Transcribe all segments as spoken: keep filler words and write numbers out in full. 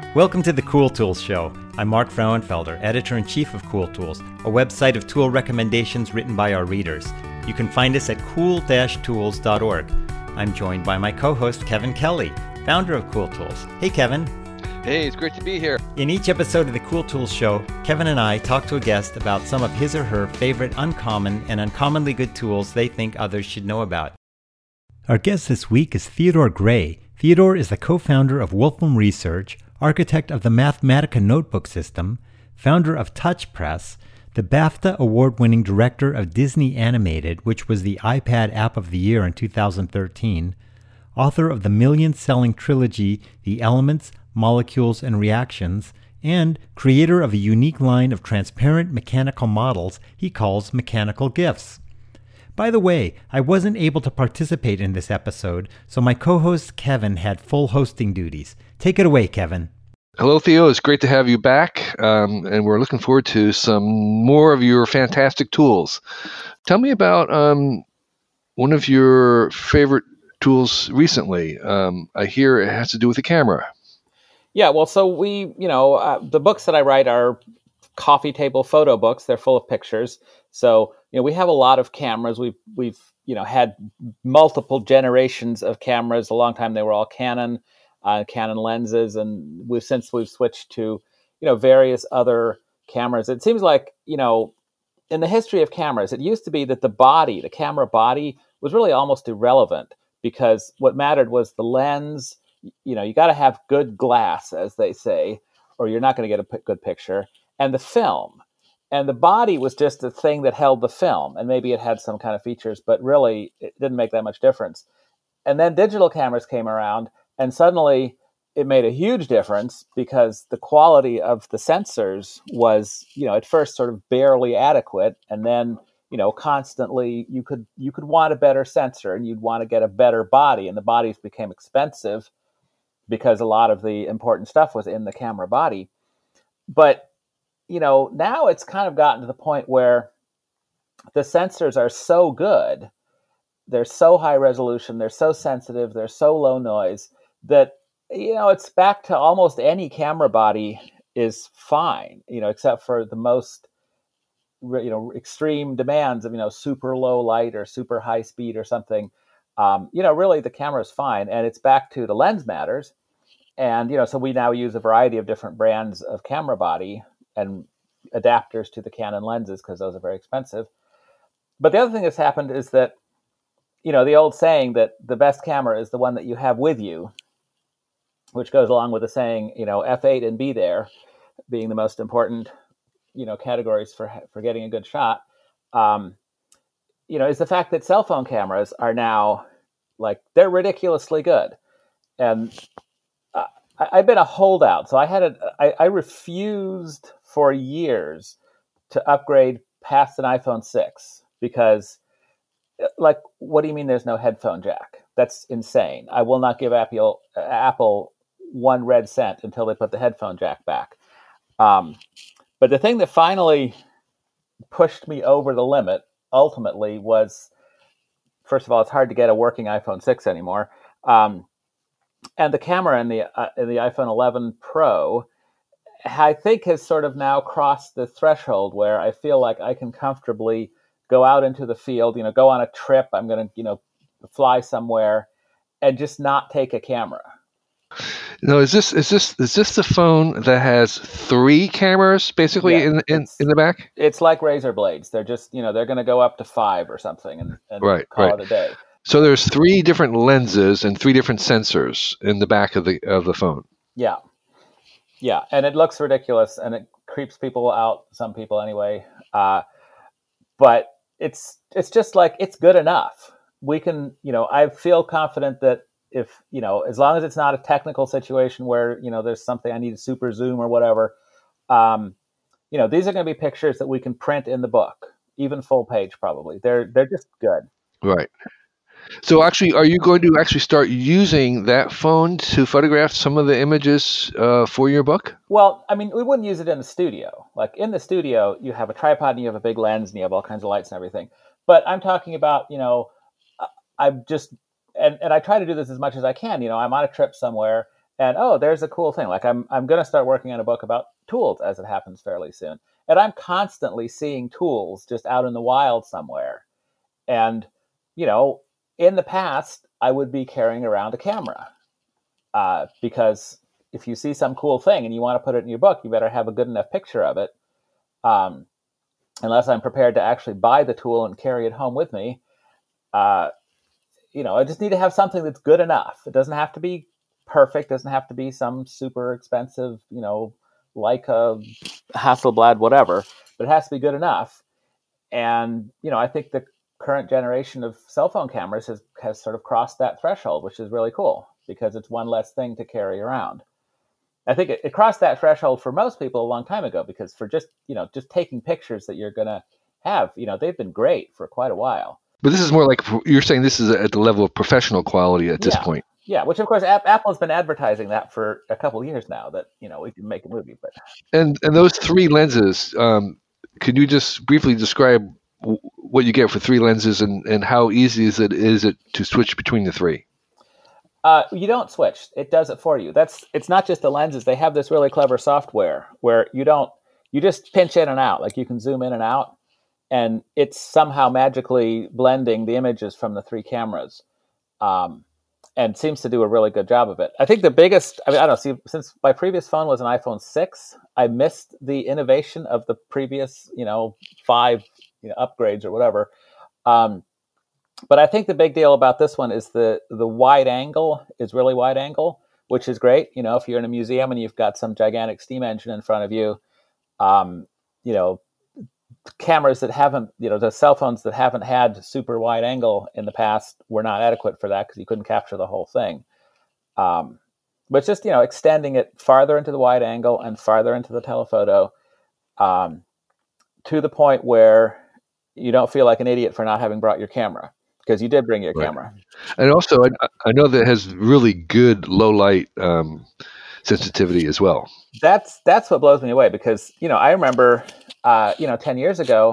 Welcome to the Cool Tools Show. I'm Mark Frauenfelder, Editor-in-Chief of Cool Tools, a website of tool recommendations written by our readers. You can find us at cool dash tools dot org. I'm joined by my co-host, Kevin Kelly, founder of Cool Tools. Hey, Kevin. Hey, it's great to be here. In each episode of the Cool Tools Show, Kevin and I talk to a guest about some of his or her favorite uncommon and uncommonly good tools they think others should know about. Our guest this week is Theodore Gray. Theodore is the co-founder of Wolfram Research, architect of the Mathematica notebook system, founder of TouchPress, the BAFTA award-winning director of Disney Animated, which was the iPad App of the Year in two thousand thirteen, author of the million-selling trilogy The Elements, Molecules, and Reactions, and creator of a unique line of transparent mechanical models he calls Mechanical GIFs. By the way, I wasn't able to participate in this episode, so my co-host Kevin had full hosting duties. Take it away, Kevin. Hello, Theo. It's great to have you back, um, and we're looking forward to some more of your fantastic tools. Tell me about um, one of your favorite tools recently. Um, I hear it has to do with the camera. Yeah, well, so we, you know, uh, the books that I write are coffee table photo books. They're full of pictures. So, you know, we have a lot of cameras. We've, we've, you know, had multiple generations of cameras. A long time they were all Canon, uh, Canon lenses, and we've since we've switched to, you know, various other cameras. It seems like, you know, in the history of cameras, it used to be that the body, the camera body, was really almost irrelevant because what mattered was the lens. You know, you got to have good glass, as they say, or you're not going to get a p- good picture, and the film. And the body was just the thing that held the film, and maybe it had some kind of features, but really it didn't make that much difference. And then digital cameras came around, and suddenly it made a huge difference because the quality of the sensors was, you know, at first sort of barely adequate, and then, you know, constantly you could you could want a better sensor, and you'd want to get a better body, and the bodies became expensive because a lot of the important stuff was in the camera body. But you know, now it's kind of gotten to the point where the sensors are so good, they're so high resolution, they're so sensitive, they're so low noise that, you know, it's back to almost any camera body is fine, you know, except for the most, you know, extreme demands of, you know, super low light or super high speed or something. Um, you know, really the camera is fine, and it's back to the lens matters. And, you know, so we now use a variety of different brands of camera body and adapters to the Canon lenses because those are very expensive. But the other thing that's happened is that, you know, the old saying that the best camera is the one that you have with you, which goes along with the saying, you know, F eight and be there being the most important, you know, categories for for getting a good shot, um, you know, is the fact that cell phone cameras are now, like, they're ridiculously good. And uh, I, I've been a holdout. So I had a, I, I refused for years to upgrade past an iPhone six because, like, what do you mean there's no headphone jack? That's insane. I will not give Apple Apple one red cent until they put the headphone jack back. Um, but the thing that finally pushed me over the limit ultimately was, first of all, it's hard to get a working iPhone six anymore. Um, and the camera in the uh, in the iPhone eleven Pro, I think, has sort of now crossed the threshold where I feel like I can comfortably go out into the field, you know, go on a trip. I'm going to, you know, fly somewhere and just not take a camera. No, is this is this is this the phone that has three cameras basically Yeah, in in, it's, in the back? it's like razor blades. They're just, you know, they're going to go up to five or something and, and Right, call right. it a day. So there's three different lenses and three different sensors in the back of the of the phone. Yeah. Yeah. And it looks ridiculous and it creeps people out, some people anyway. Uh, but it's it's just like, it's good enough. We can, you know, I feel confident that if, you know, as long as it's not a technical situation where, you know, there's something I need to super zoom or whatever, um, you know, these are going to be pictures that we can print in the book, even full page probably. They're they're just good. Right. So actually, are you going to actually start using that phone to photograph some of the images uh, for your book? Well, I mean, we wouldn't use it in the studio. Like in the studio, you have a tripod and you have a big lens and you have all kinds of lights and everything. But I'm talking about, you know, I'm just, and, and I try to do this as much as I can. You know, I'm on a trip somewhere and oh, there's a cool thing. Like I'm I'm going to start working on a book about tools as it happens fairly soon, and I'm constantly seeing tools just out in the wild somewhere. And you know, in the past, I would be carrying around a camera uh, because if you see some cool thing and you want to put it in your book, you better have a good enough picture of it. Um, unless I'm prepared to actually buy the tool and carry it home with me, uh, you know, I just need to have something that's good enough. It doesn't have to be perfect. Doesn't have to be some super expensive, you know, like a Hasselblad, whatever, but it has to be good enough. And, you know, I think the current generation of cell phone cameras has, has sort of crossed that threshold, which is really cool because it's one less thing to carry around. I think it, it crossed that threshold for most people a long time ago because for just, you know, just taking pictures that you're going to have, you know, they've been great for quite a while. But this is more like, you're saying this is at the level of professional quality at this yeah. point. Yeah, which of course Apple has been advertising that for a couple of years now, that, you know, we can make a movie. But And and those three lenses, um, can you just briefly describe w- what you get for three lenses and, and how easy is it is it to switch between the three? Uh, you don't switch. It does it for you. That's it's not just the lenses. They have this really clever software where you don't you just pinch in and out. Like you can zoom in and out, and it's somehow magically blending the images from the three cameras, um, and seems to do a really good job of it. I think the biggest. I mean, I don't know. See, since my previous phone was an iPhone six, I missed the innovation of the previous, you know, five you know, upgrades or whatever. Um, But I think the big deal about this one is the the wide angle is really wide angle, which is great. You know, if you're in a museum and you've got some gigantic steam engine in front of you, um, you know, cameras that haven't, you know, the cell phones that haven't had super wide angle in the past were not adequate for that because you couldn't capture the whole thing. Um, but just, you know, extending it farther into the wide angle and farther into the telephoto um, to the point where you don't feel like an idiot for not having brought your camera. Because you did bring your Right. camera. And also, I, I know that it has really good low light um, sensitivity as well. That's that's what blows me away because, you know, I remember, uh, you know, ten years ago,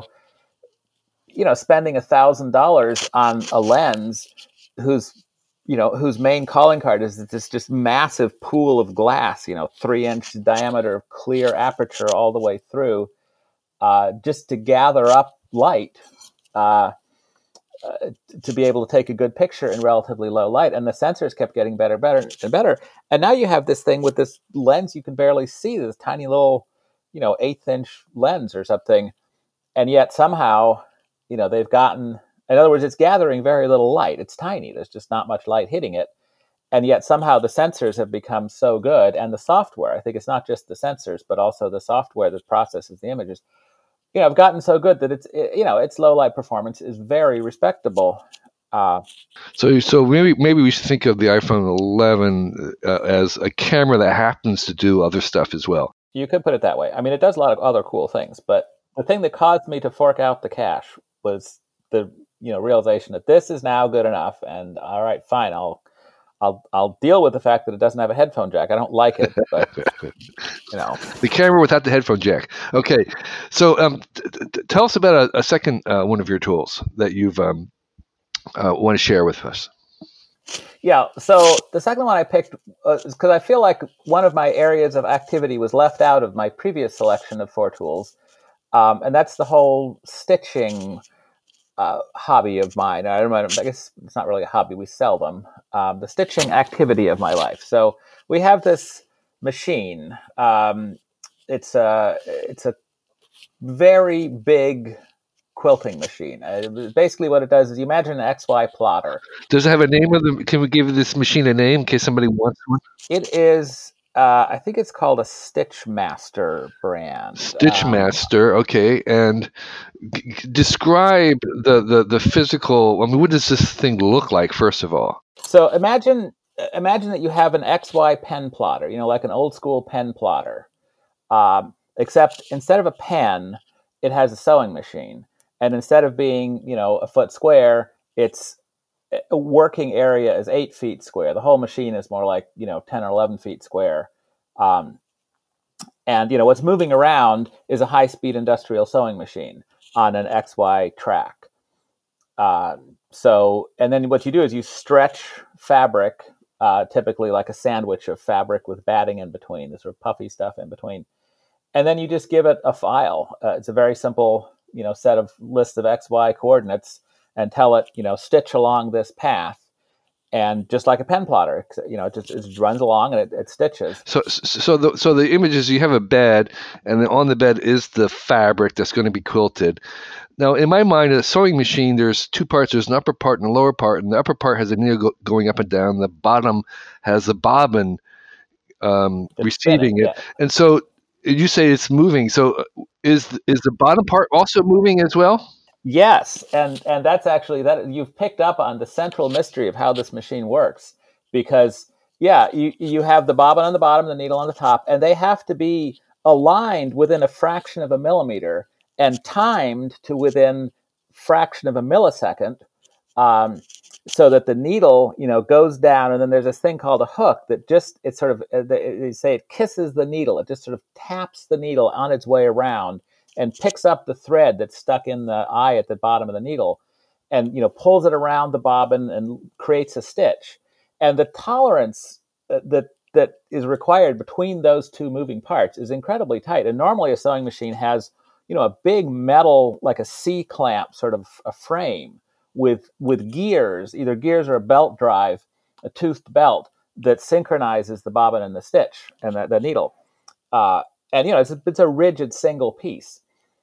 you know, spending a thousand dollars on a lens whose, you know, whose main calling card is this just massive pool of glass, you know, three inch diameter clear aperture all the way through, uh, just to gather up light. Uh, Uh, to be able to take a good picture in relatively low light, and the sensors kept getting better, better, and better. And now you have this thing with this lens you can barely see, this tiny little, you know, eighth inch lens or something, and yet somehow, you know, they've gotten. In other words, it's gathering very little light. It's tiny. There's just not much light hitting it, and yet somehow the sensors have become so good, and the software. I think it's not just the sensors, but also the software that processes the images. You know, I've gotten so good that it's, it, you know, its low light performance is very respectable. Uh, so, so maybe maybe we should think of the iPhone eleven uh, as a camera that happens to do other stuff as well. You could put it that way. I mean, it does a lot of other cool things, but the thing that caused me to fork out the cash was the, you know, realization that this is now good enough. And all right, fine, I'll, I'll, I'll deal with the fact that it doesn't have a headphone jack. I don't like it, but you know, the camera without the headphone jack. Okay, so um, t- t- tell us about a, a second uh, one of your tools that you've um, uh, want to share with us. Yeah. So the second one I picked uh, is because I feel like one of my areas of activity was left out of my previous selection of four tools, um, and that's the whole stitching uh, hobby of mine. I remember, I guess it's not really a hobby. We sell them. Um, the stitching activity of my life. So we have this machine. Um, it's a it's a very big quilting machine. Uh, basically, what it does is you imagine an X Y plotter. Does it have a name of the? Can we give this machine a name in case somebody wants one? It is. Uh, I think it's called a Stitch Master brand. Stitch Um, Master, okay. And g- g- describe the, the, the physical. I mean, what does this thing look like? First of all, so imagine imagine that you have an X Y pen plotter. You know, like an old school pen plotter, um, except instead of a pen, it has a sewing machine, and instead of being, you know, a foot square, it's a working area is eight feet square. The whole machine is more like, you know, ten or eleven feet square. Um, and, you know, what's moving around is a high speed industrial sewing machine on an X Y track. Uh, so, and then what you do is you stretch fabric uh, typically like a sandwich of fabric with batting in between, the sort of puffy stuff in between. And then you just give it a file. Uh, it's a very simple, you know, set of list of X, Y coordinates, and tell it, you know, stitch along this path. And just like a pen plotter, you know, it just, it just runs along and it, it stitches. So, so the so the images, you have a bed, and then on the bed is the fabric that's going to be quilted. Now, in my mind, a sewing machine, there's two parts. There's an upper part and a lower part, and the upper part has a needle go, going up and down. The bottom has a bobbin um, receiving it. Yeah. And so you say it's moving. So is is the bottom part also moving as well? Yes, and and that's actually that you've picked up on the central mystery of how this machine works, because yeah, you you have the bobbin on the bottom, the needle on the top, and they have to be aligned within a fraction of a millimeter and timed to within fraction of a millisecond, um, so that the needle, you know, goes down, and then there's this thing called a hook that just it sort of they say it kisses the needle, it just sort of taps the needle on its way around and picks up the thread that's stuck in the eye at the bottom of the needle, and you know pulls it around the bobbin and creates a stitch. And the tolerance that that is required between those two moving parts is incredibly tight. And normally a sewing machine has, you know, a big metal, like a C clamp sort of a frame with with gears, either gears or a belt drive, a toothed belt that synchronizes the bobbin and the stitch and the, the needle. Uh, and you know it's a, it's a rigid single piece.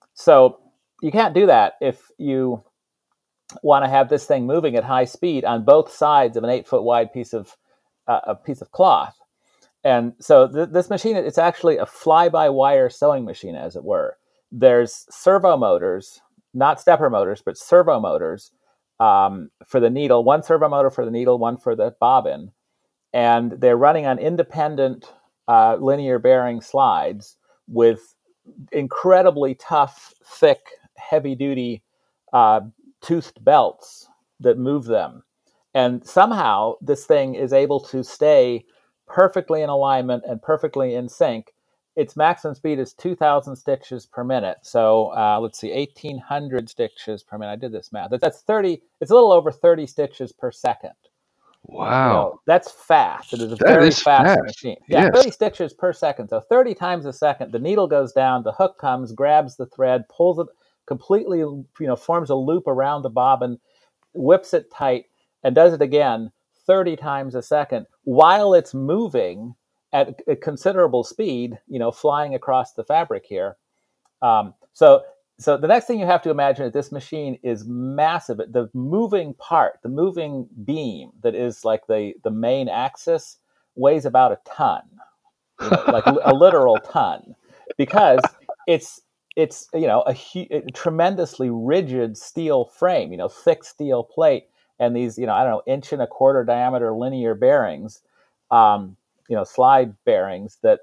So you can't do that if you want to have this thing moving at high speed on both sides of an eight foot wide piece of uh, a piece of cloth. And so th- this machine, it's actually a fly-by-wire sewing machine, as it were. There's servo motors, not stepper motors, but servo motors um, for the needle. One servo motor for the needle, one for the bobbin, and they're running on independent uh, linear bearing slides with incredibly tough, thick, heavy-duty uh, toothed belts that move them. And somehow this thing is able to stay perfectly in alignment and perfectly in sync. Its maximum speed is two thousand stitches per minute. So uh, let's see, eighteen hundred stitches per minute. I did this math. That's thirty. It's a little over thirty stitches per second. Wow. You know, that's fast. It is a that very is fast, fast machine. Yeah, yes. thirty stitches per second. So thirty times a second, the needle goes down, the hook comes, grabs the thread, pulls it completely, you know, forms a loop around the bobbin, whips it tight, and does it again thirty times a second while it's moving at a considerable speed, you know, flying across the fabric here. Um, so So the next thing you have to imagine is this machine is massive. The moving part, the moving beam that is like the, the main axis weighs about a ton, you know, like a literal ton, because it's it's you know a, a tremendously rigid steel frame, you know, thick steel plate, and these you know I don't know inch and a quarter diameter linear bearings, um, you know, slide bearings that.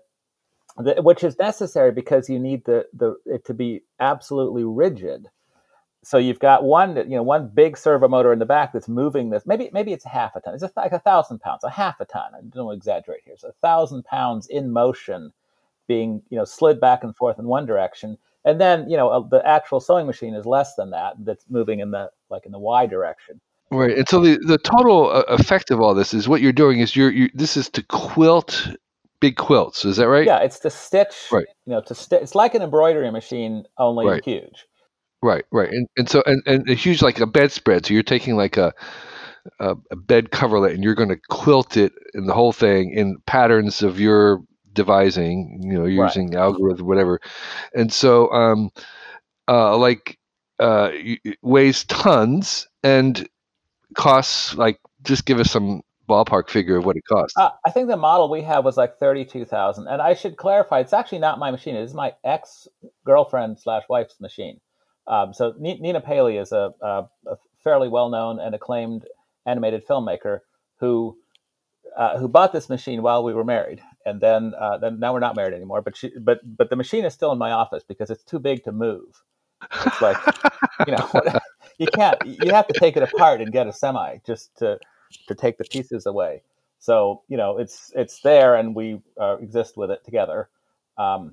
Which is necessary because you need the, the it to be absolutely rigid. So you've got one, you know, one big servo motor in the back that's moving this. Maybe maybe it's half a ton. It's like a thousand pounds, a half a ton. I don't exaggerate here. It's a thousand pounds in motion, being you know slid back and forth in one direction, and then you know the actual sewing machine is less than that. That's moving in the like in the Y direction. Right, and so the the total uh, effect of all this is what you're doing is you're you this is to quilt big quilts. Is that right? Yeah, it's to stitch. Right. You know, to stitch. It's like an embroidery machine, only right. huge. Right, right, and and so and, and a huge like a bedspread. So you're taking like a a, a bed coverlet and you're going to quilt it in the whole thing in patterns of your devising. You know, using right. algorithm, whatever, and so um, uh, like uh, it weighs tons and costs like just give us some ballpark figure of what it costs. Uh, I think the model we have was like thirty-two thousand, and I should clarify, it's actually not my machine. It is my ex girlfriend slash wife's machine. Um, so N- Nina Paley is a, a, a fairly well known and acclaimed animated filmmaker who uh, who bought this machine while we were married, and then uh, then now we're not married anymore. But she, but but the machine is still in my office because it's too big to move. It's like you know you can't you have to take it apart and get a semi just to. to take the pieces away. So, you know, it's it's there and we uh, exist with it together. Um,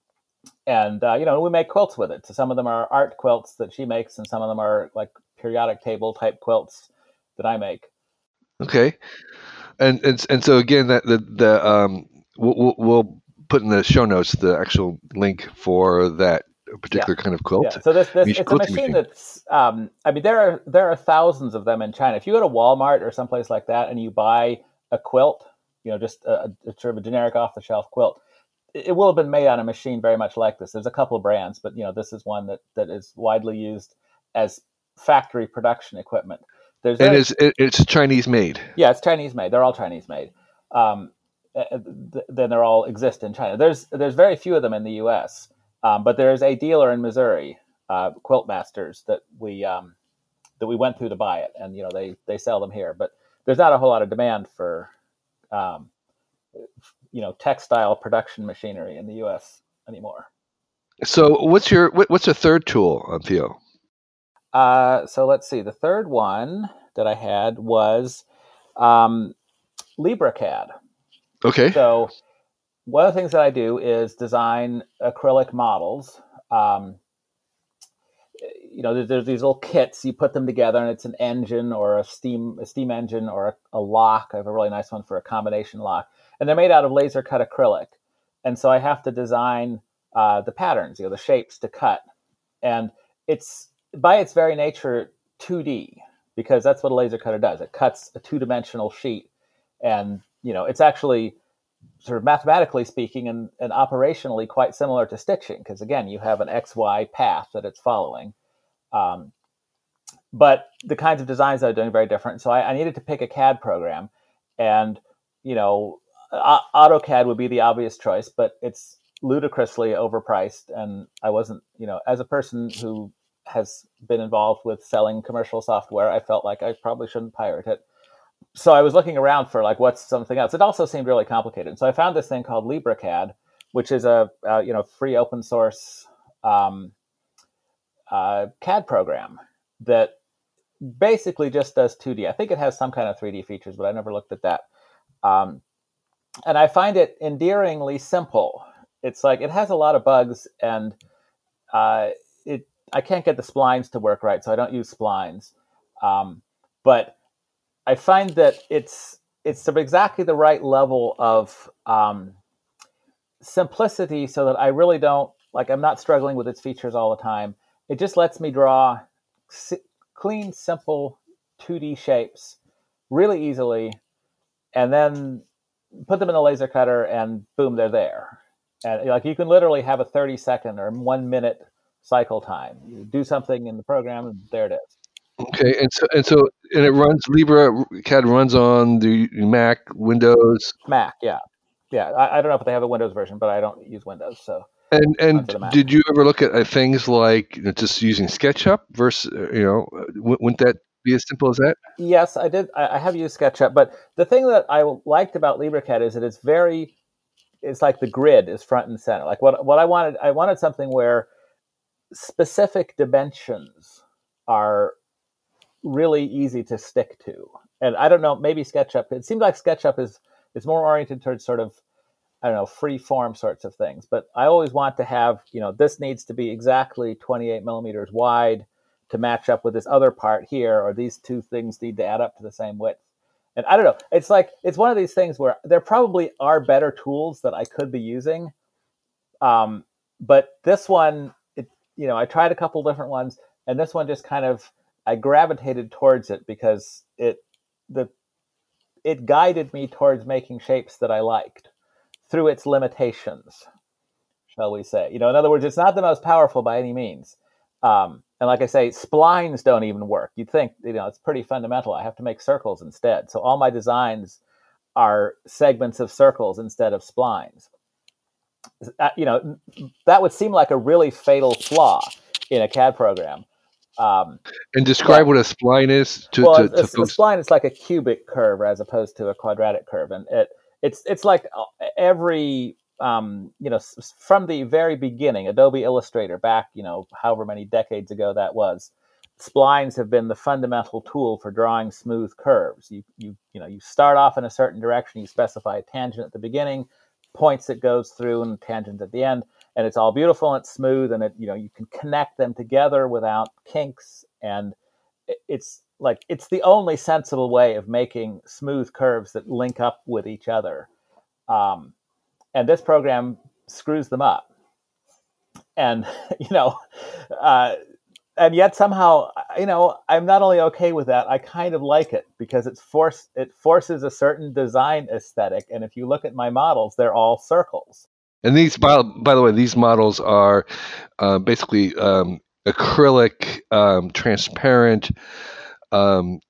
and, uh, you know, we make quilts with it. So some of them are art quilts that she makes and some of them are like periodic table type quilts that I make. Okay. And and and so again, that the the um, we'll, we'll we'll put in the show notes the actual link for that Yeah. particular kind of quilt. Yeah. So this this mach- it's a quilting machine machine. that's um I mean there are there are thousands of them in China. If you go to Walmart or someplace like that and you buy a quilt, you know, just a, a sort of a generic off the shelf quilt, it, it will have been made on a machine very much like this. There's a couple of brands, but you know, this is one that that is widely used as factory production equipment. There's And very it's it, it's Chinese made. Yeah, it's Chinese made. They're all Chinese made. Um, uh, th- then they're all exist in China. There's there's very few of them in the U S, um, but there's a dealer in Missouri, uh, Quilt Masters, that we um, that we went through to buy it, and you know they they sell them here. But there's not a whole lot of demand for um, you know textile production machinery in the U S anymore. So what's your what, what's a third tool, um, Theo? Uh, so let's see. The third one that I had was um, LibraCAD. Okay. So one of the things that I do is design acrylic models. Um, you know, there's, there's these little kits. You put them together, and it's an engine or a steam a steam engine or a, a lock. I have a really nice one for a combination lock, and they're made out of laser cut acrylic. And so I have to design uh, the patterns, you know, the shapes to cut, and it's by its very nature two D because that's what a laser cutter does. It cuts a two dimensional sheet, and you know, it's actually sort of mathematically speaking and, and operationally quite similar to stitching because again you have an X Y path that it's following, um, but the kinds of designs that I'm doing are very different. So I, I needed to pick a C A D program, and you know AutoCAD would be the obvious choice, but it's ludicrously overpriced, and I wasn't, you know, as a person who has been involved with selling commercial software, I felt like I probably shouldn't pirate it. So I was looking around for like what's something else. It also seemed really complicated. So I found this thing called LibraCAD, which is a uh, you know free open source um, uh, C A D program that basically just does two D. I think it has some kind of three D features, but I never looked at that. Um, and I find it endearingly simple. It's like it has a lot of bugs, and uh, it I can't get the splines to work right, so I don't use splines. Um, but I find that it's it's of exactly the right level of um, simplicity, so that I really don't like. I'm not struggling with its features all the time. It just lets me draw si- clean, simple two D shapes really easily, and then put them in a laser cutter, and boom, they're there. And like you can literally have a thirty second or one minute cycle time. You do something in the program, and there it is. Okay. And so and so and it runs Libra C A D runs on the Mac, Windows. Mac, yeah, yeah. I, I don't know if they have a Windows version, but I don't use Windows, so And run and for the Mac. did you ever look at uh, things like you know, just using SketchUp versus uh, you know uh, wou- wouldn't that be as simple as that? Yes, I did. I, I have used SketchUp, but the thing that I liked about LibraCAD is that it's very. It's like the grid is front and center. Like what what I wanted, I wanted something where specific dimensions are really easy to stick to. And I don't know, maybe SketchUp. It seems like SketchUp is is more oriented towards sort of I don't know free form sorts of things. But I always want to have you know this needs to be exactly twenty-eight millimeters wide to match up with this other part here, or these two things need to add up to the same width. And I don't know. It's like it's one of these things where there probably are better tools that I could be using, um, but this one, it, you know, I tried a couple different ones, and this one just kind of I gravitated towards it because it the it guided me towards making shapes that I liked through its limitations, shall we say? You know, in other words, it's not the most powerful by any means. Um, and like I say, splines don't even work. You'd think, you know, it's pretty fundamental. I have to make circles instead. So all my designs are segments of circles instead of splines. Uh, you know, that would seem like a really fatal flaw in a C A D program. Um, And describe but what a spline is to well, a, to, a, to a folks. spline is like a cubic curve as opposed to a quadratic curve, and it it's it's like every um, you know s- from the very beginning, Adobe Illustrator back you know however many decades ago that was. Splines have been the fundamental tool for drawing smooth curves. You you you know you start off in a certain direction, you specify a tangent at the beginning, points it goes through, and tangent at the end, and it's all beautiful and it's smooth, and it you know you can connect them together without kinks, and it's like it's the only sensible way of making smooth curves that link up with each other. Um, and this program screws them up. And, you know, uh, and yet somehow, you know, I'm not only okay with that, I kind of like it because it's forced, it forces a certain design aesthetic. And if you look at my models, they're all circles. And these, by, by the way, these models are uh, basically um, acrylic, um, transparent, um,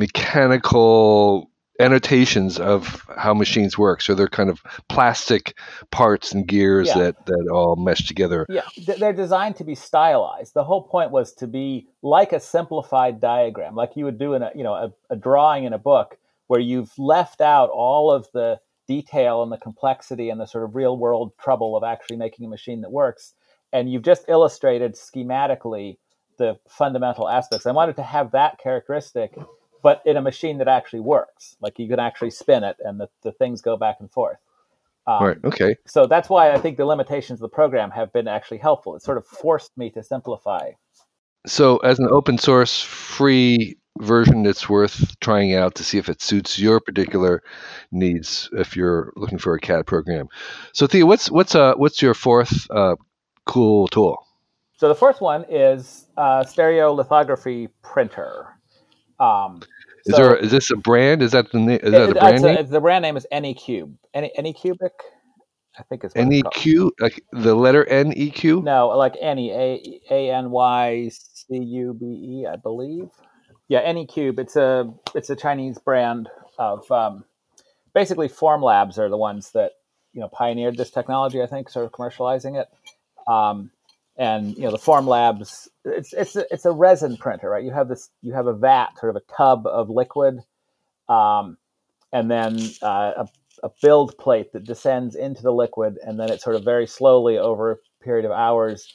mechanical annotations of how machines work. So they're kind of plastic parts and gears Yeah. that, that all mesh together. Yeah, they're designed to be stylized. The whole point was to be like a simplified diagram, like you would do in a, you know, a, a drawing in a book where you've left out all of the detail and the complexity and the sort of real world trouble of actually making a machine that works. And you've just illustrated schematically the fundamental aspects. I wanted to have that characteristic, but in a machine that actually works. Like you can actually spin it and the, the things go back and forth. Um, Right. Okay. So that's why I think the limitations of the program have been actually helpful. It sort of forced me to simplify. So as an open source free version, it's worth trying out to see if it suits your particular needs if you're looking for a C A D program. So Thea, what's what's uh what's your fourth uh, cool tool? So the fourth one is uh, stereolithography printer. Um, Is so there is this a brand? Is that the na- is it, that a it- brand it's a- name? it's- the brand name is Anycube. Any Anycubic, I think is what N it's E called. Q, like the letter N E Q? No, like Any A A N Y C U B E, I believe. Yeah, Anycube. It's a it's a Chinese brand of um, basically Formlabs are the ones that you know pioneered this technology. I think sort of commercializing it. Um, and you know the Formlabs, it's it's a, it's a resin printer, right? You have this, you have a vat, sort of a tub of liquid, um, and then uh, a, a build plate that descends into the liquid, and then it sort of very slowly over a period of hours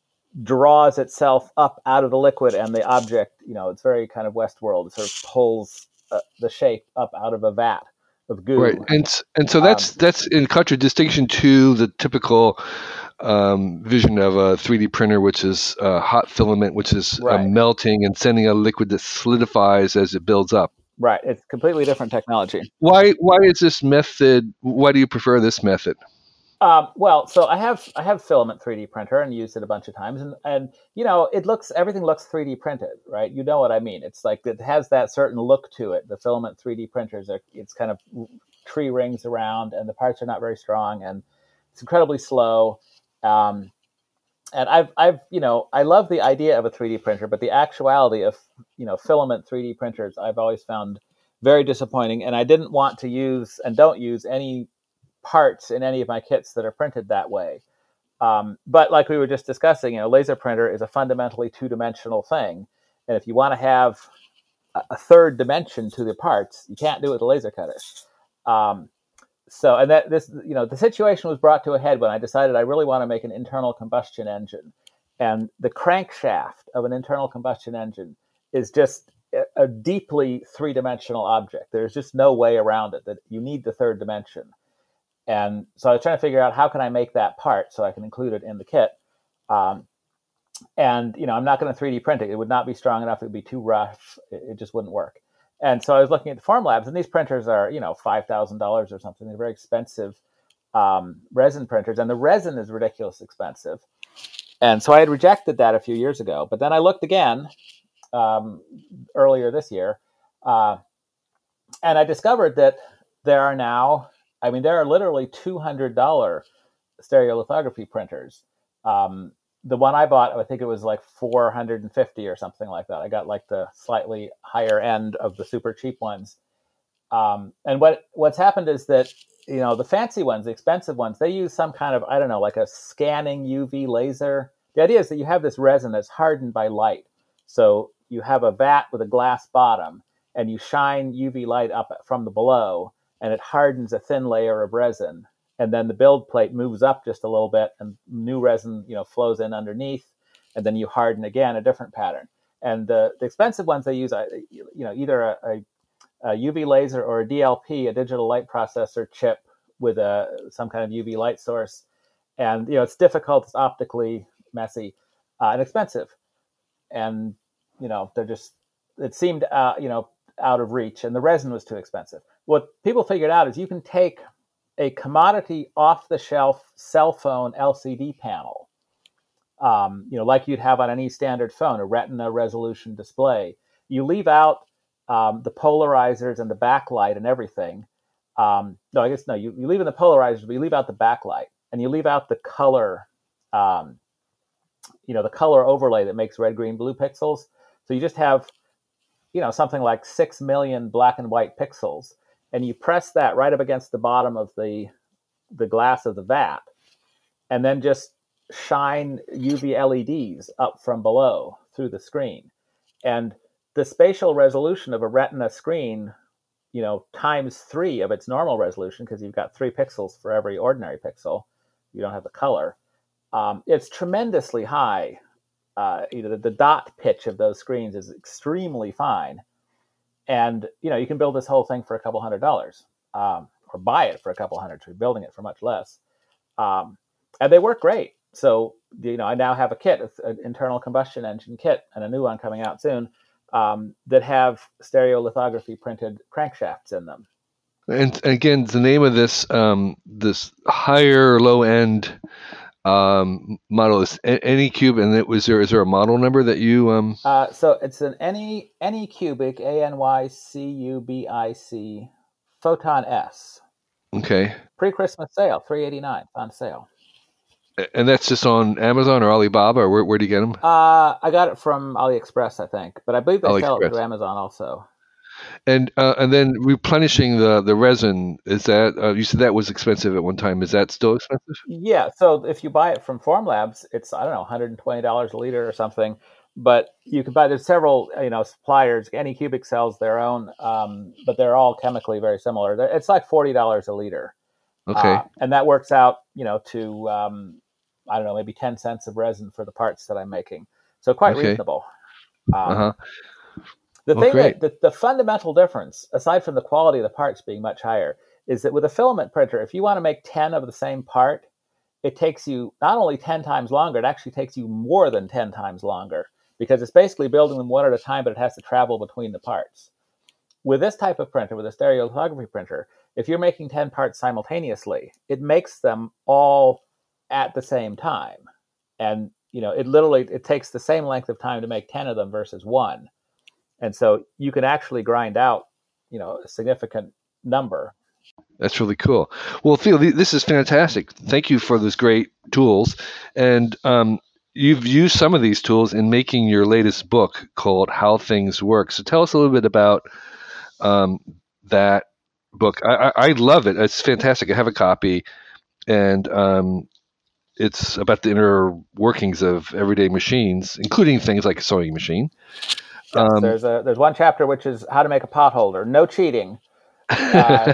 draws itself up out of the liquid, and the object, you know, it's very kind of Westworld. It sort of pulls uh, the shape up out of a vat of goo. Right, and s- and so Um, that's that's in contradistinction to the typical um, vision of a three D printer, which is uh, hot filament, which is uh, Right. melting and sending a liquid that solidifies as it builds up. Right. It's completely different technology. Why why is this method? Why do you prefer this method? Um, well, so I have I have filament three D printer and used it a bunch of times, and and you know it looks everything looks three D printed, right? You know what I mean? It's like it has that certain look to it. The filament three D printers are it's kind of tree rings around, and the parts are not very strong, and it's incredibly slow. Um, and I've I've you know I love the idea of a three D printer, but the actuality of you know filament three D printers I've always found very disappointing, and I didn't want to use and don't use any parts in any of my kits that are printed that way. Um, but like we were just discussing, you know, laser printer is a fundamentally two-dimensional thing, and if you want to have a, a third dimension to the parts, you can't do it with a laser cutter. Um, so, and that this, you know, the situation was brought to a head when I decided I really want to make an internal combustion engine, and the crankshaft of an internal combustion engine is just a, a deeply three-dimensional object. There's just no way around it. That you need the third dimension. And so I was trying to figure out how can I make that part so I can include it in the kit. Um, and you know, I'm not going to three D print it. It would not be strong enough. It would be too rough. It, it just wouldn't work. And so I was looking at the Formlabs, and these printers are, you know, five thousand dollars or something. They're very expensive um, resin printers, and the resin is ridiculously expensive. And so I had rejected that a few years ago. But then I looked again um, earlier this year, uh, and I discovered that there are now, I mean, there are literally two hundred dollars stereolithography printers. Um, the one I bought, I think it was like four hundred fifty or something like that. I got like the slightly higher end of the super cheap ones. Um, and what what's happened is that, you know, the fancy ones, the expensive ones, they use some kind of, I don't know, like a scanning U V laser. The idea is that you have this resin that's hardened by light. So you have a vat with a glass bottom, and you shine U V light up from the below, and it hardens a thin layer of resin. And then the build plate moves up just a little bit, and new resin, you know, flows in underneath, and then you harden again a different pattern. And the, the expensive ones they use, you know, either a, a a U V laser or a D L P, a digital light processor chip with a some kind of U V light source, and you know it's difficult, it's optically messy, uh, and expensive, and you know they're just it seemed uh, you know out of reach, and the resin was too expensive. What people figured out is you can take a commodity off-the-shelf cell phone L C D panel, um, you know, like you'd have on any standard phone, a Retina resolution display. You leave out um, the polarizers and the backlight and everything. Um, no, I guess no. You, you leave in the polarizers, but you leave out the backlight, and you leave out the color, um, you know, the color overlay that makes red, green, blue pixels. So you just have, you know, something like six million black and white pixels, and you press that right up against the bottom of the the glass of the vat, and then just shine U V L E Ds up from below through the screen. And the spatial resolution of a Retina screen, you know, times three of its normal resolution, because you've got three pixels for every ordinary pixel. You don't have the color. Um, it's tremendously high. Uh, you know, the, the dot pitch of those screens is extremely fine. And, you know, you can build this whole thing for a couple hundred dollars, um, or buy it for a couple hundred. You're building it for much less. Um, and they work great. So, you know, I now have a kit, an internal combustion engine kit, and a new one coming out soon, um, that have stereolithography printed crankshafts in them. And again, the name of this um, this higher low end um, model is Anycubic, and it was there. Is there a model number that you? Um... Uh, so it's an Any Anycubic, A N Y C U B I C, Photon S. Okay. Pre-Christmas sale, three eighty-nine on sale. And that's just on Amazon or Alibaba, or where, where do you get them? Uh, I got it from AliExpress, I think, but I believe they AliExpress. sell it through Amazon also. And uh, and then replenishing the, the resin, is that, uh, you said that was expensive at one time. Is that still expensive? Yeah, so if you buy it from Formlabs, it's, I don't know, one hundred twenty dollars a liter or something. But you can buy, there's several, you know, suppliers. Anycubic sells their own, um, but they're all chemically very similar. They're, it's like forty dollars a liter. Okay. Uh, and that works out, you know, to, um, I don't know, maybe ten cents of resin for the parts that I'm making. So quite Okay. reasonable. Um, uh-huh. The Well, thing great. that the, the fundamental difference, aside from the quality of the parts being much higher, is that with a filament printer, if you want to make ten of the same part, it takes you not only ten times longer, it actually takes you more than ten times longer, because it's basically building them one at a time, but it has to travel between the parts. With this type of printer, with a stereolithography printer, if you're making ten parts simultaneously, it makes them all at the same time. And, you know, it literally, it takes the same length of time to make ten of them versus one. And so you can actually grind out, you know, a significant number. That's really cool. Well, Theo, this is fantastic. Thank you for those great tools. And um, you've used some of these tools in making your latest book called How Things Work. So tell us a little bit about um, that book. I, I, I love it. It's fantastic. I have a copy, and um, it's about the inner workings of everyday machines, including things like a sewing machine. Yes, Um, there's a there's one chapter which is how to make a pot holder. No cheating. Uh,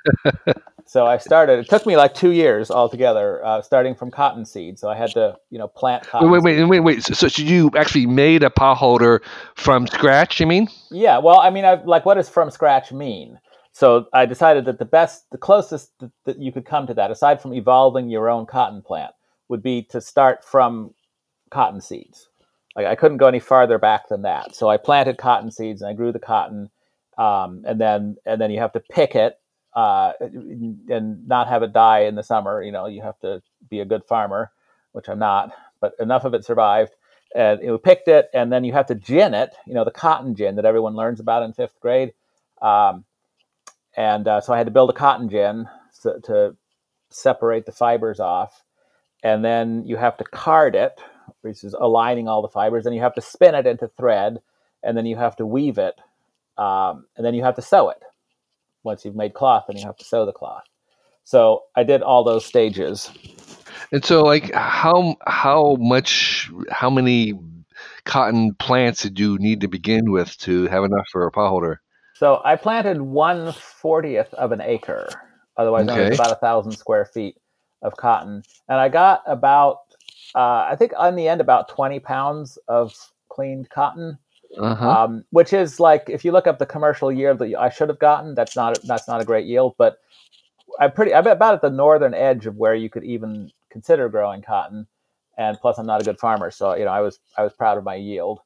so I started. It took me like two years altogether, uh, starting from cotton seed. So I had to, you know, plant cotton. Wait, wait, seed. wait, wait. So, so you actually made a pot holder from scratch? You mean? Yeah. Well, I mean, I, like, what does from scratch mean? So I decided that the best, the closest that, that you could come to that, aside from evolving your own cotton plant, would be to start from cotton seeds. Like, I couldn't go any farther back than that. So I planted cotton seeds and I grew the cotton, um, and then and then you have to pick it uh, and not have it die in the summer. You know, you have to be a good farmer, which I'm not, but enough of it survived. And you know, picked it, and then you have to gin it. You know, the cotton gin that everyone learns about in fifth grade. Um, and uh, so I had to build a cotton gin to, to separate the fibers off, and then you have to card it, which is aligning all the fibers. Then you have to spin it into thread, and then you have to weave it, um, and then you have to sew it. Once you've made cloth, then you have to sew the cloth. So I did all those stages. And so, like, how how much, how many cotton plants did you need to begin with to have enough for a pot holder? So I planted one fortieth of an acre, otherwise known Okay. as about a thousand square feet of cotton, and I got about, uh, I think, in the end, about twenty pounds of cleaned cotton. Uh-huh. Um, which is, like, if you look up the commercial yield that I should have gotten, that's not that's not a great yield, but I'm pretty I'm about at the northern edge of where you could even consider growing cotton, and plus I'm not a good farmer, so you know I was I was proud of my yield.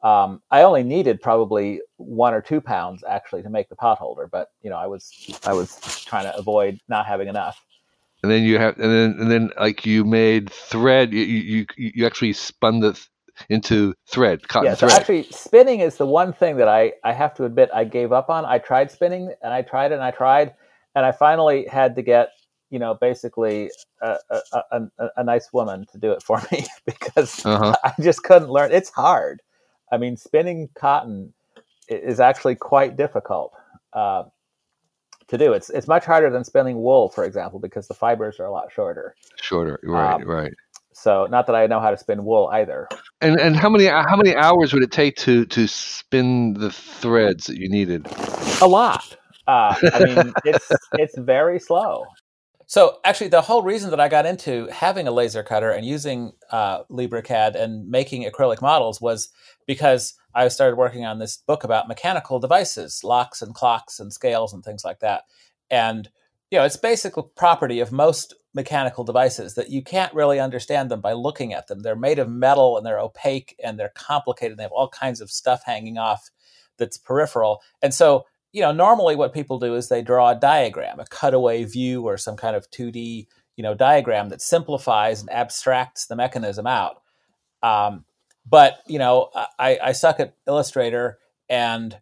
Um, I only needed probably one or two pounds actually to make the potholder, but you know, I was I was trying to avoid not having enough. And then you have, and then and then like you made thread. You you you actually spun the th- into thread, cotton Yeah, so thread. actually, spinning is the one thing that I I have to admit I gave up on. I tried spinning, and I tried and I tried, and I finally had to get you know basically a a, a, a nice woman to do it for me because Uh-huh. I just couldn't learn. It's hard. I mean, spinning cotton is actually quite difficult uh, to do. It's it's much harder than spinning wool, for example, because the fibers are a lot shorter. Shorter, right, Um, right. so, not that I know how to spin wool either. And and how many how many hours would it take to to spin the threads that you needed? A lot. Uh, I mean, it's it's very slow. So actually, the whole reason that I got into having a laser cutter and using uh, LibreCAD and making acrylic models was because I started working on this book about mechanical devices, locks and clocks and scales and things like that. And you know, it's basic property of most mechanical devices that you can't really understand them by looking at them. They're made of metal and they're opaque and they're complicated. They have all kinds of stuff hanging off that's peripheral. And so you know, normally what people do is they draw a diagram, a cutaway view or some kind of two D, you know, diagram that simplifies and abstracts the mechanism out. Um, but, you know, I, I suck at Illustrator and,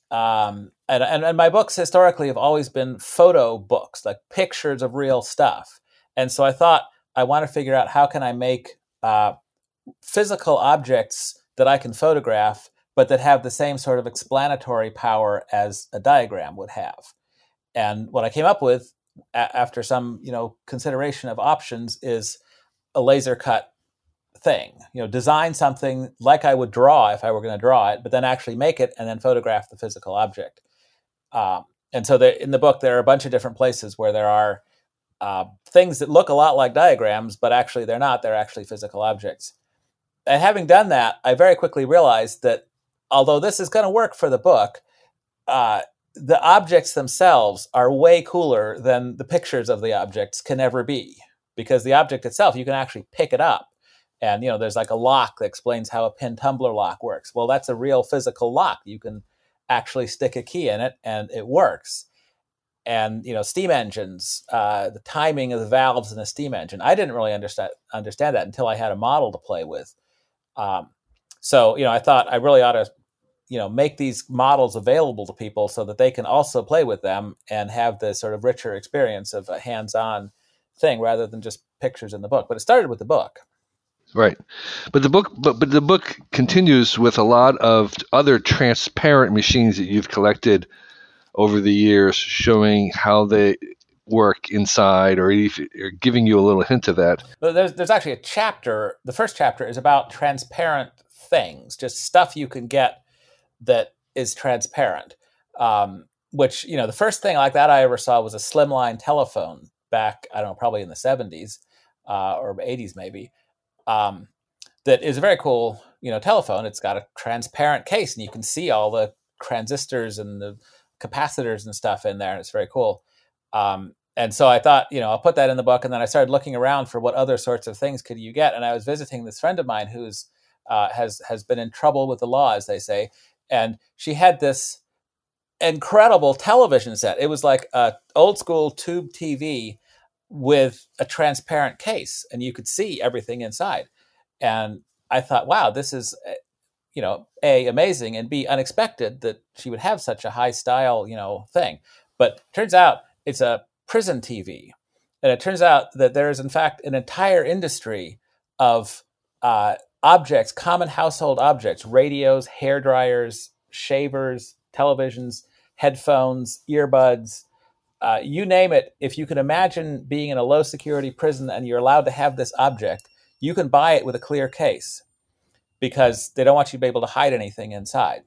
um, and, and, and my books historically have always been photo books, like pictures of real stuff. And so I thought I want to figure out how can I make uh, physical objects that I can photograph but that have the same sort of explanatory power as a diagram would have. And what I came up with a- after some, you know, consideration of options is a laser cut thing. You know, design something like I would draw if I were going to draw it, but then actually make it and then photograph the physical object. Um, and so there, in the book, there are a bunch of different places where there are uh, things that look a lot like diagrams, but actually they're not. They're actually physical objects. And having done that, I very quickly realized that although this is going to work for the book, uh, the objects themselves are way cooler than the pictures of the objects can ever be. Because the object itself, you can actually pick it up. And, you know, there's like a lock that explains how a pin tumbler lock works. Well, that's a real physical lock. You can actually stick a key in it and it works. And, you know, steam engines, uh, the timing of the valves in a steam engine. I didn't really understand, understand that until I had a model to play with. Um, so, you know, I thought I really ought to, you know, make these models available to people so that they can also play with them and have the sort of richer experience of a hands-on thing rather than just pictures in the book. But it started with the book. Right. But the book but, but the book continues with a lot of other transparent machines that you've collected over the years, showing how they work inside, or, if, or giving you a little hint of that. But there's there's actually a chapter. The first chapter is about transparent things, just stuff you can get that is transparent. Um, which, you know, the first thing like that I ever saw was a slimline telephone back, I don't know, probably in the seventies uh, or eighties maybe. Um, that is a very cool, you know, telephone. It's got a transparent case, and you can see all the transistors and the capacitors and stuff in there. And it's very cool. Um, and so I thought, you know, I'll put that in the book. And then I started looking around for what other sorts of things could you get. And I was visiting this friend of mine who's uh, has has been in trouble with the law, as they say. And she had this incredible television set. It was like a old school tube T V with a transparent case, and you could see everything inside. And I thought, wow, this is, you know, A, amazing, and B, unexpected that she would have such a high style, you know, thing. But turns out it's a prison T V. And it turns out that there is, in fact, an entire industry of uh, objects, common household objects, radios, hair dryers, shavers, televisions, headphones, earbuds, uh, you name it. If you can imagine being in a low security prison and you're allowed to have this object, you can buy it with a clear case because they don't want you to be able to hide anything inside.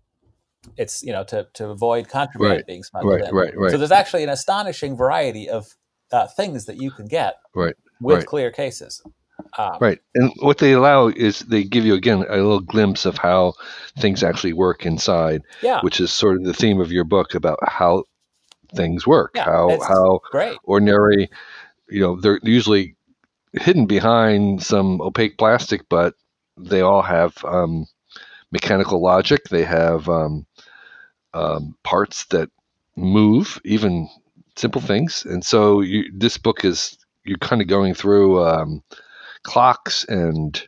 It's, you know, to, to avoid contraband Right, being smuggled right, in. right, right. So there's actually an astonishing variety of uh, things that you can get Right, with right. clear cases. Um, Right. And what they allow is they give you, again, a little glimpse of how things actually work inside, yeah. which is sort of the theme of your book about how things work, Yeah, how it's how great. ordinary, you know, they're usually hidden behind some opaque plastic, but they all have um, mechanical logic. They have um, um, parts that move, even simple things. And so you, this book is, you're kind of going through um, clocks and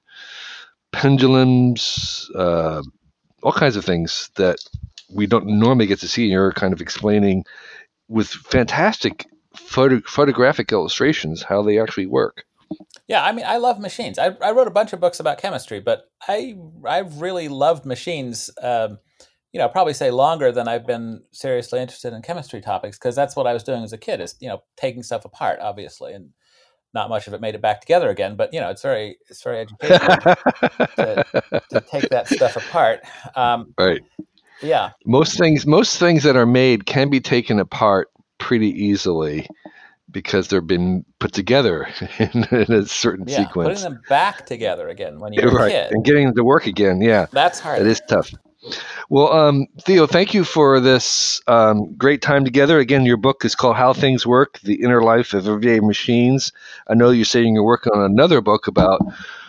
pendulums, uh, all kinds of things that we don't normally get to see. And you're kind of explaining with fantastic photo, photographic illustrations how they actually work. Yeah, I mean, I love machines. I, I wrote a bunch of books about chemistry, but I I've really loved machines. Um, you know, probably say longer than I've been seriously interested in chemistry topics, because that's what I was doing as a kid, is, you know, taking stuff apart, obviously, and not much of it made it back together again. But you know, it's very it's very educational to, to take that stuff apart. Um, right. Yeah. Most things most things that are made can be taken apart pretty easily, because they've been put together in, in a certain yeah, sequence. Putting them back together again when you're right. a kid. And getting them to work again, yeah. That's hard. It is tough. Well, um, Theo, thank you for this um, great time together. Again, your book is called How Things Work, The Inner Life of Everyday Machines. I know you're saying you're working on another book about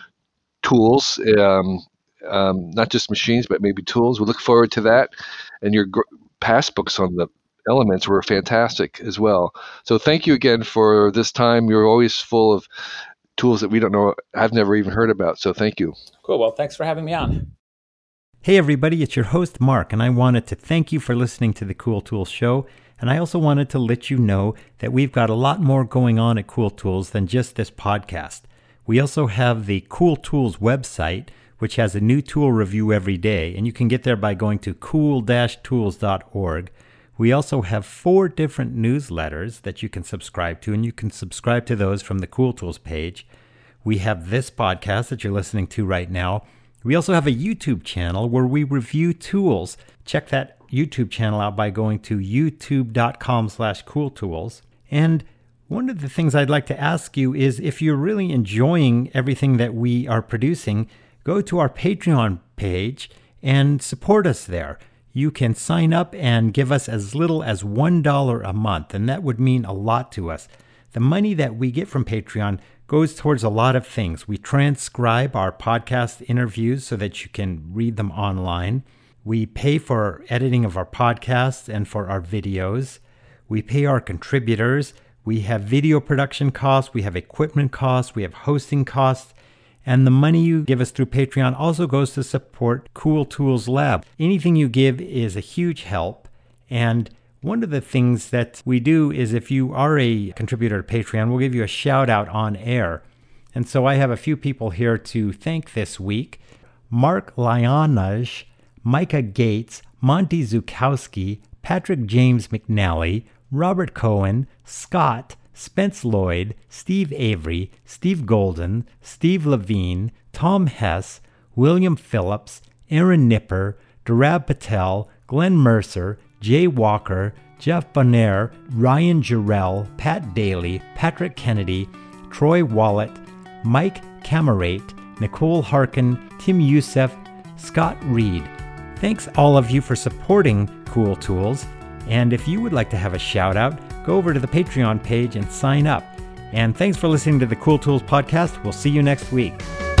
tools, um, um, not just machines, but maybe tools. We look forward to that. And your gr- past books on the elements were fantastic as well. So thank you again for this time. You're always full of tools that we don't know, I've never even heard about. So thank you. Cool. Well, thanks for having me on. Hey everybody, it's your host Mark, and I wanted to thank you for listening to the Cool Tools Show. And I also wanted to let you know that we've got a lot more going on at Cool Tools than just this podcast. We also have the Cool Tools website, which has a new tool review every day, and you can get there by going to cool dash tools dot org. We also have four different newsletters that you can subscribe to, and you can subscribe to those from the Cool Tools page. We have this podcast that you're listening to right now. We also have a YouTube channel where we review tools. Check that YouTube channel out by going to youtube.com slash cooltools. And one of the things I'd like to ask you is, if you're really enjoying everything that we are producing, go to our Patreon page and support us there. You can sign up and give us as little as one dollar a month, and that would mean a lot to us. The money that we get from Patreon goes towards a lot of things. We transcribe our podcast interviews so that you can read them online. We pay for editing of our podcasts and for our videos. We pay our contributors. We have video production costs. We have equipment costs. We have hosting costs. And the money you give us through Patreon also goes to support Cool Tools Lab. Anything you give is a huge help. And one of the things that we do is, if you are a contributor to Patreon, we'll give you a shout out on air. And so I have a few people here to thank this week. Mark Lyanaj, Micah Gates, Monty Zukowski, Patrick James McNally, Robert Cohen, Scott, Spence Lloyd, Steve Avery, Steve Golden, Steve Levine, Tom Hess, William Phillips, Aaron Nipper, Durab Patel, Glenn Mercer, Jay Walker, Jeff Bonner, Ryan Jarrell, Pat Daly, Patrick Kennedy, Troy Wallet, Mike Camerate, Nicole Harkin, Tim Youssef, Scott Reed. Thanks all of you for supporting Cool Tools. And if you would like to have a shout out, go over to the Patreon page and sign up. And thanks for listening to the Cool Tools podcast. We'll see you next week.